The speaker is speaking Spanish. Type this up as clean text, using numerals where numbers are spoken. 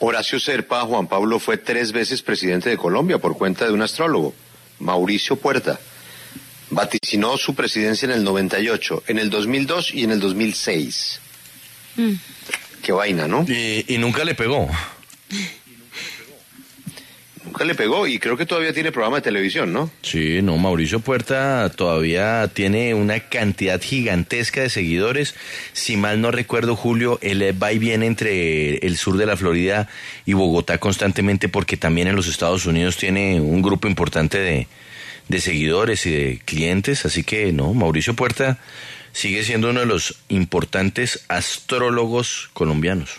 Horacio Serpa, Juan Pablo, fue 3 veces presidente de Colombia por cuenta de un astrólogo, Mauricio Puerta. Vaticinó su presidencia en el 98, en el 2002 y en el 2006. Qué vaina, ¿no? Y nunca le pegó. Nunca le pegó y creo que todavía tiene programa de televisión, ¿no? Sí, no, Mauricio Puerta todavía tiene una cantidad gigantesca de seguidores. Si mal no recuerdo, Julio, él va y viene entre el sur de la Florida y Bogotá constantemente porque también en los Estados Unidos tiene un grupo importante de seguidores y de clientes. Así que, no, Mauricio Puerta sigue siendo uno de los importantes astrólogos colombianos.